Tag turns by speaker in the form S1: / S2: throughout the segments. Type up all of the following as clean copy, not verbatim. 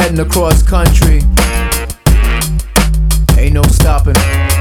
S1: heading across country. Ain't no stopping.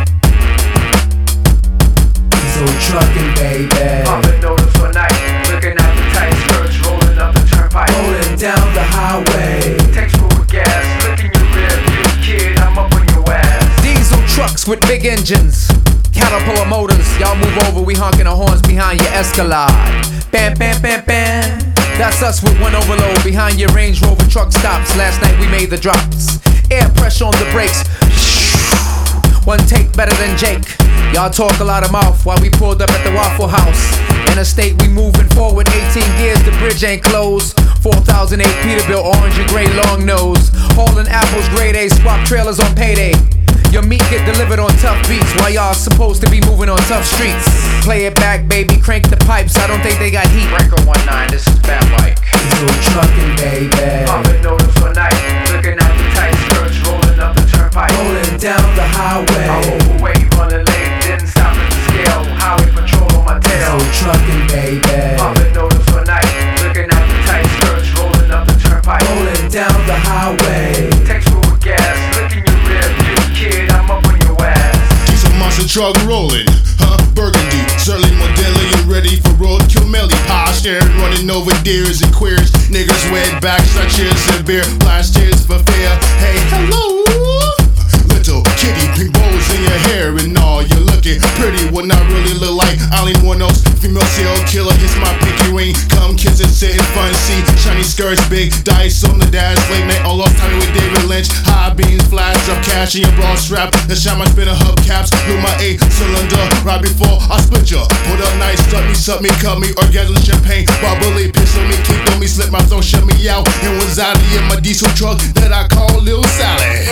S1: Diesel trucking, baby.
S2: Pumping notice all night, looking at the tight skirts, rolling up the turnpike,
S1: Rolling down the highway.
S2: Tanks full of gas, licking your rear view, kid, I'm up on your ass.
S1: Diesel trucks with big engines, Caterpillar motors. Y'all move over, we honking our horns behind your Escalade. Bam, bam, bam, bam. That's us with one overload behind your Range Rover truck stops. Last night we made the drops. Air pressure on the brakes. One take better than Jake. Y'all talk a lot of mouth while we pulled up at the Waffle House. Interstate, we moving forward, 18 gears, the bridge ain't closed. 4008 Peterbilt, orange and gray long nose. Hauling apples, grade A, swap trailers on payday. Your meat get delivered on tough beats while y'all supposed to be moving on tough streets. Play it back, baby, crank the pipes, I don't think they got heat.
S2: Breaker 19, this is Bad Mike.
S1: Diesel trucking, baby.
S2: Pumping notice all night, looking at the tight skirts, rolling up the turnpike,
S1: Rolling down the highway.
S2: I'm overweight, running late, didn't stop at the scale, highway patrol on my tail.
S1: Diesel trucking, baby.
S2: Pumping notice all night, looking at the tight skirts, rolling up the turnpike,
S1: Rolling down the highway.
S2: Tanks full of gas, licking your rear view, kid, I'm up on your ass.
S3: Diesel monster truck rolling, Burgundy, certainly more deadly and ready for roadkill melee. Posture running over deers and queers. Niggas wet backs, like cheers and beer. Blast tears for fear. Hey, hello, little kitty, pink bows in your hair and all. You're looking pretty, what not really look like. I only one else. Female serial killer hits my pinky ring. Come kiss it, sit in front seat. Shiny skirts, big dice on the dash. Late night, all off time with David Lynch. High beams, flash, drop cash in your bra strap. The shine my spinner hubcaps. Blew my 8-cylinder right before I split ya. Put up nice, suck me, cut me, orgasm champagne. Bubbly, piss on me, keep on me, slip my throat, shut me out. And was out in my diesel truck that I call Lil Sally.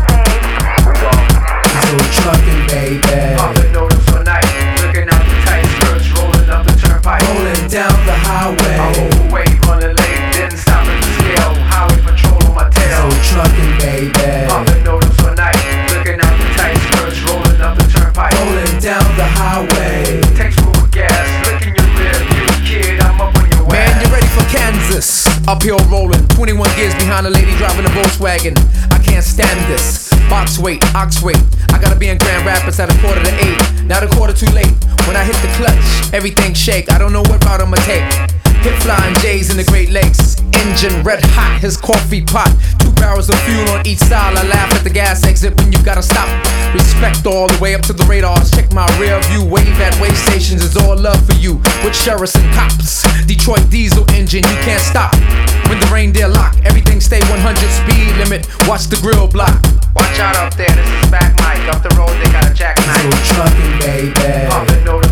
S1: Diesel trucking, baby.
S2: Pumping notice all night, looking at the tight skirts, rolling up the turnpike,
S1: Rolling down the
S2: I'm
S1: highway.
S2: overweight, running late, didn't stop at the scale, highway patrol on my tail.
S1: Diesel trucking, baby.
S2: Pumping notice all night, looking at the tight skirts, rolling up the turnpike,
S1: Rolling down the highway.
S2: Tanks full of gas, licking your rear view, kid, I'm up on your ass.
S1: Man, you ready for Kansas? Uphill rolling, 21 gears behind a lady driving a Volkswagen. I can't stand this. Box weight, ox weight. I gotta be in Grand Rapids at 7:45. Now the quarter too late. When I hit the clutch, everything shake. I don't know what route I'ma take. Hip flying J's in the Great Lakes. Engine red hot, his coffee pot. 2 barrels of fuel on each side. I laugh at the gas exit when you gotta stop. Respect all the way up to the radars. Check my rear view, wave at way stations. It's all love for you with sheriffs and cops. Detroit diesel engine, you can't stop. When the reindeer lock, everything stay 100 speed limit. Watch the grill block.
S2: Watch out up there, this is Back Mike, up the road they got a jackknife.
S1: Diesel trucking, baby.
S2: Pumping notice